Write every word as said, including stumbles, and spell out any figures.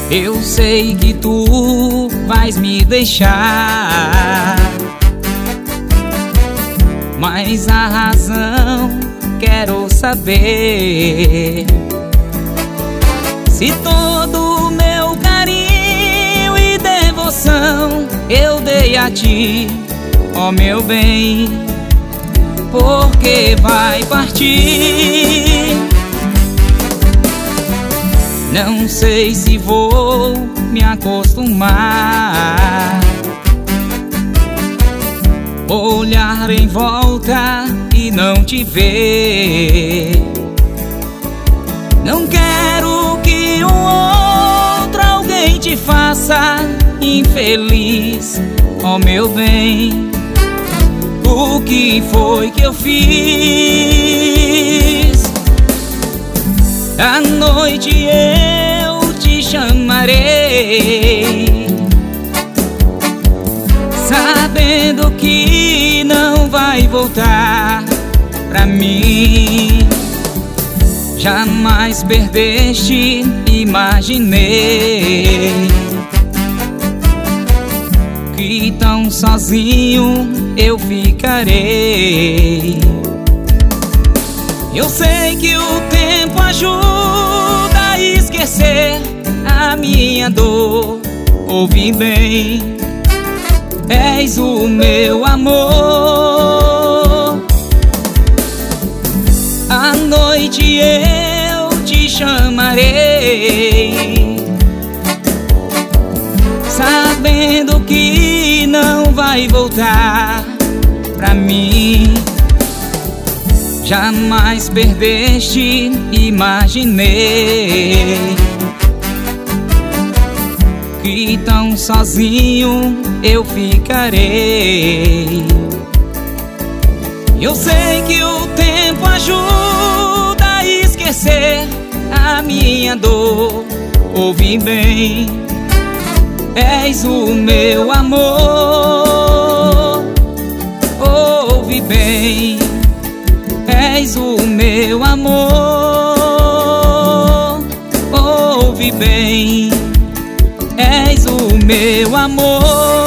Eu sei que tu vais me deixar, mas a razão quero saber. Se todo meu carinho e devoção eu dei a ti, ó meu bem, porque vai partir? Não sei se vou me acostumar, olhar em volta e não te ver. Não quero que um outro alguém te faça infeliz, ó meu bem. O que foi que eu fiz? À noite eu te chamarei, sabendo que não vai voltar pra mim. Jamais perdeste, imaginei que tão sozinho eu ficarei. Eu sei que o tempo ajuda a esquecer a minha dor. Ouve bem, és o meu amor. À noite eu te chamarei, sabendo que não vai voltar pra mim. Jamais perdeste, imaginei que tão sozinho eu ficarei. Eu sei que o tempo ajuda a esquecer a minha dor. Ouve bem, és o meu amor. Ouve bem, és o meu amor. Ouve bem, és o meu amor.